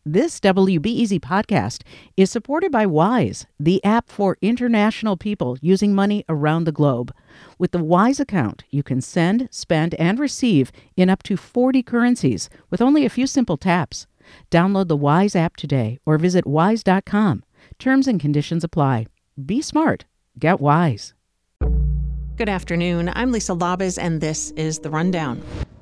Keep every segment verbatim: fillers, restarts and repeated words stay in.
This W B E Z podcast is supported by Wise, the app for international people using money around the globe. With the Wise account, you can send, spend, and receive in up to forty currencies with only a few simple taps. Download the Wise app today or visit wise dot com. Terms and conditions apply. Be smart. Get Wise. Good afternoon. I'm Lisa Labez, and this is The Rundown.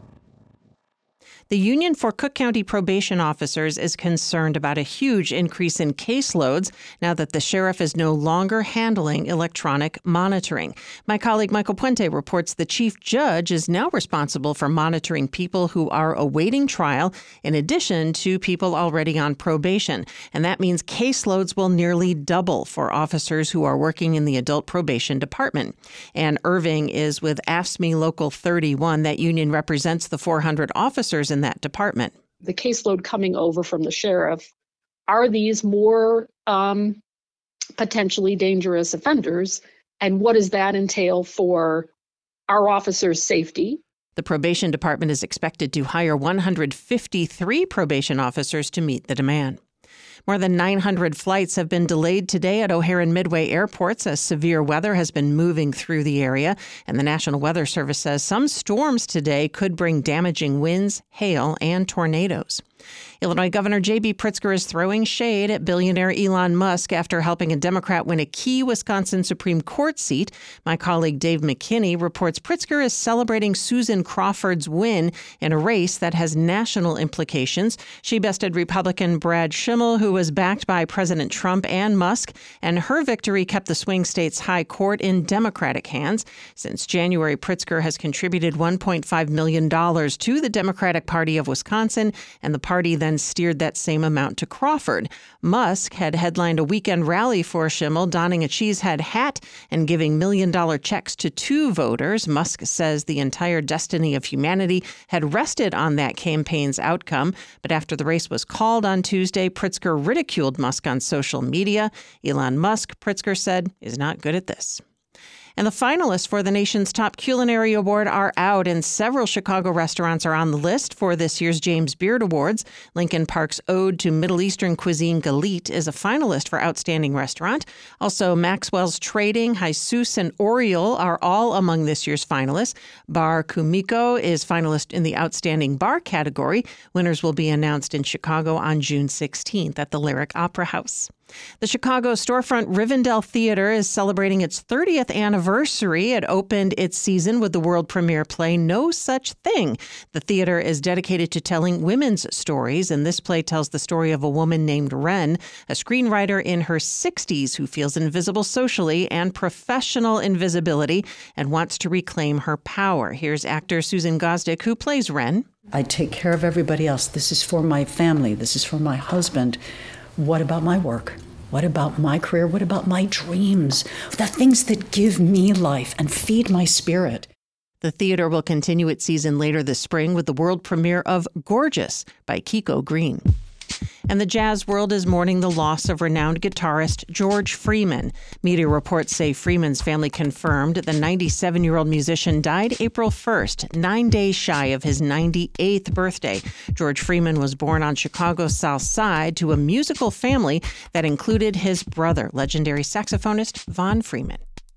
The Union for Cook County Probation Officers is concerned about a huge increase in caseloads now that the sheriff is no longer handling electronic monitoring. My colleague Michael Puente reports the chief judge is now responsible for monitoring people who are awaiting trial, in addition to people already on probation. And that means caseloads will nearly double for officers who are working in the adult probation department. Ann Irving is with A F S C M E Local thirty-one. That union represents the four hundred officers in that department. The caseload coming over from the sheriff, are these more um, potentially dangerous offenders? And what does that entail for our officers' safety? The probation department is expected to hire one hundred fifty-three probation officers to meet the demand. More than nine hundred flights have been delayed today at O'Hare and Midway airports as severe weather has been moving through the area. And the National Weather Service says some storms today could bring damaging winds, hail, and tornadoes. Illinois Governor J B Pritzker is throwing shade at billionaire Elon Musk after helping a Democrat win a key Wisconsin Supreme Court seat. My colleague Dave McKinney reports Pritzker is celebrating Susan Crawford's win in a race that has national implications. She bested Republican Brad Schimmel, who was backed by President Trump and Musk, and her victory kept the swing state's high court in Democratic hands. Since January, Pritzker has contributed one point five million dollars to the Democratic Party of Wisconsin, and the party then steered that same amount to Crawford. Musk had headlined a weekend rally for Schimmel, donning a cheesehead hat and giving million-dollar checks to two voters. Musk says the entire destiny of humanity had rested on that campaign's outcome. But after the race was called on Tuesday, Pritzker ridiculed Musk on social media. Elon Musk, Pritzker said, is not good at this. And the finalists for the nation's top culinary award are out, and several Chicago restaurants are on the list for this year's James Beard Awards. Lincoln Park's Ode to Middle Eastern Cuisine Galit is a finalist for Outstanding Restaurant. Also, Maxwell's Trading, Jesus, and Oriole are all among this year's finalists. Bar Kumiko is finalist in the Outstanding Bar category. Winners will be announced in Chicago on June sixteenth at the Lyric Opera House. The Chicago storefront Rivendell Theater is celebrating its thirtieth anniversary. It opened its season with the world premiere play No Such Thing. The theater is dedicated to telling women's stories, and this play tells the story of a woman named Wren, a screenwriter in her sixties who feels invisible socially and professional invisibility and wants to reclaim her power. Here's actor Susan Gosdick, who plays Wren. I take care of everybody else. This is for my family. This is for my husband. What about my work? What about my career? What about my dreams? The things that give me life and feed my spirit. The theater will continue its season later this spring with the world premiere of Gorgeous by Kiko Green. And the jazz world is mourning the loss of renowned guitarist George Freeman. Media reports say Freeman's family confirmed the ninety-seven-year-old musician died April first, nine days shy of his ninety-eighth birthday. George Freeman was born on Chicago's South Side to a musical family that included his brother, legendary saxophonist Von Freeman.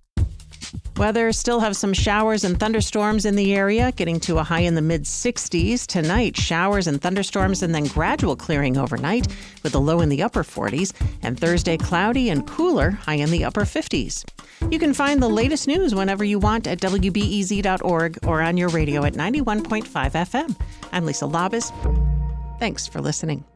Weather, still have some showers and thunderstorms in the area, getting to a high in the mid-sixties. Tonight, showers and thunderstorms and then gradual clearing overnight with a low in the upper forties. And Thursday, cloudy and cooler, high in the upper fifties. You can find the latest news whenever you want at W B E Z dot org or on your radio at ninety-one point five F M. I'm Lisa Labez. Thanks for listening.